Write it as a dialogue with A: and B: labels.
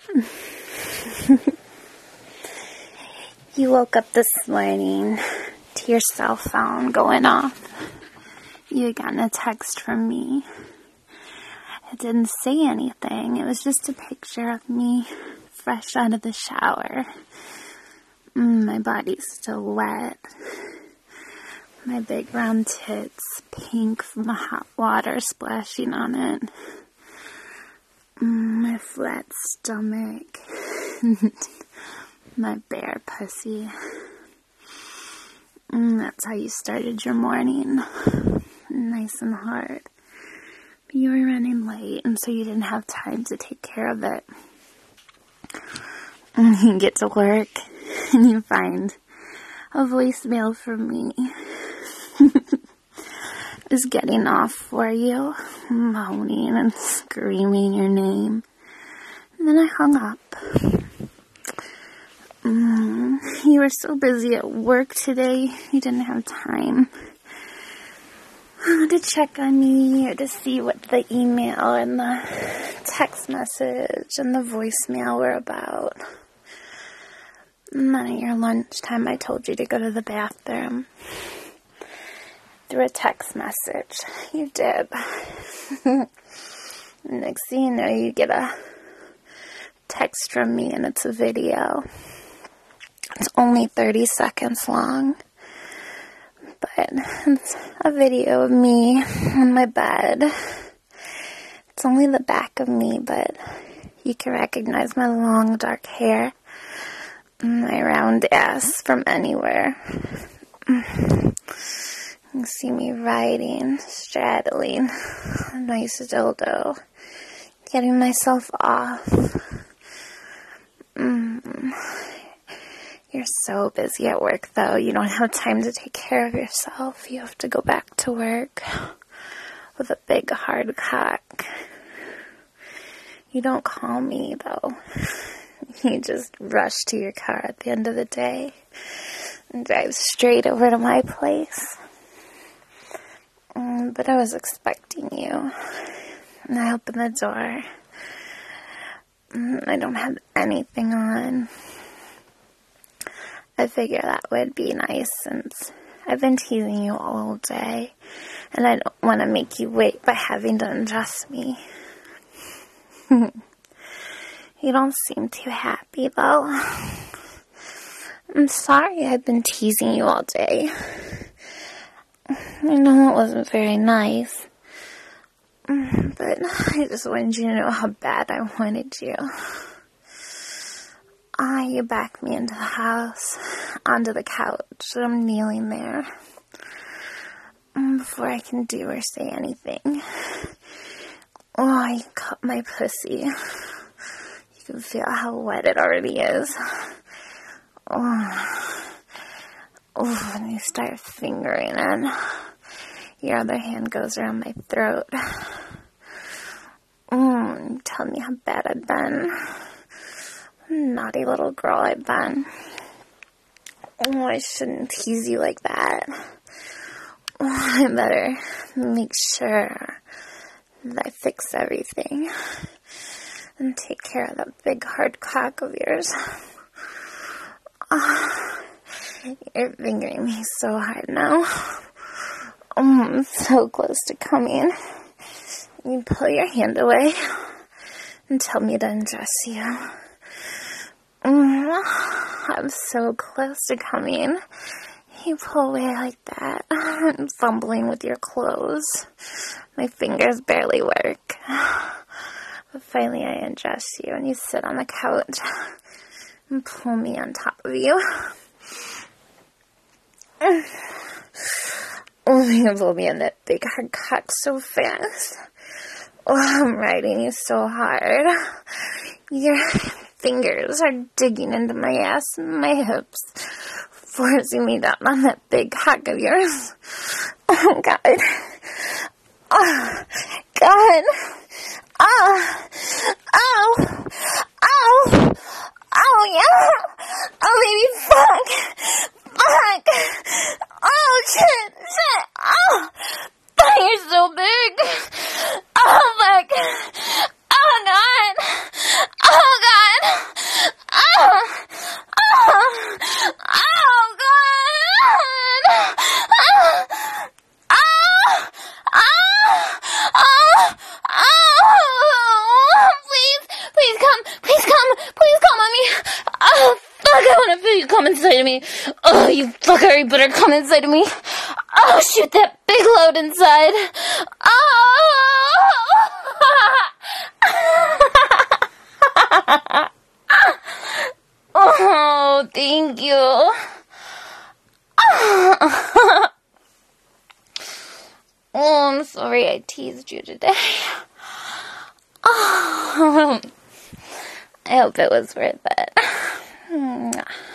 A: You woke up this morning to your cell phone going off. You had gotten a text from me. It didn't say anything. It was just a picture of me fresh out of the shower. My body's still wet. My big round tits pink from the hot water splashing on it. My flat stomach. My bare pussy. That's how you started your morning. Nice and hard. But you were running late, and so you didn't have time to take care of it. And you get to work, and you find a voicemail from me. Is getting off for you, moaning and screaming your name. And then I hung up. You were so busy at work today, you didn't have time to check on me or to see what the email and the text message and the voicemail were about. And then at your lunchtime, I told you to go to the bathroom. Through a text message. You did. Next thing you know, you get a text from me and it's a video. It's only 30 seconds long. But it's a video of me on my bed. It's only the back of me, but you can recognize my long dark hair and my round ass from anywhere. You see me riding, straddling a nice dildo, getting myself off. You're so busy at work, though. You don't have time to take care of yourself. You have to go back to work with a big hard cock. You don't call me, though. You just rush to your car at the end of the day and drive straight over to my place. But I was expecting you. And I opened the door. I don't have anything on. I figure that would be nice since I've been teasing you all day. And I don't want to make you wait by having to undress me. You don't seem too happy, though. I'm sorry I've been teasing you all day. I know it wasn't very nice, but I just wanted you to know how bad I wanted you. You backed me into the house, onto the couch, and I'm kneeling there. Before I can do or say anything, you cut my pussy. You can feel how wet it already is. And you start fingering it. Your other hand goes around my throat. Tell me how bad I've been. Naughty little girl I've been. I shouldn't tease you like that. I better make sure that I fix everything and take care of that big hard cock of yours. You're fingering me so hard now. I'm so close to coming. You pull your hand away and tell me to undress you. I'm so close to coming. You pull away like that. I'm fumbling with your clothes. My fingers barely work. But finally I undress you and you sit on the couch and pull me on top of you. You pull me on that big hard cock so fast. I'm riding you so hard. Your fingers are digging into my ass and my hips, forcing me down on that big cock of yours. Oh, God. Oh, God. Oh, oh, oh, oh, yeah. Oh, baby, fuck. Fuck. Oh, shit, shit. Oh, fuck, you're so big. Oh, fuck. Oh, God. Oh, God. you fucker, you better come inside of me. Oh, shoot that big load inside. Oh! Oh, thank you. Oh, I'm sorry I teased you today. Oh, I hope it was worth it.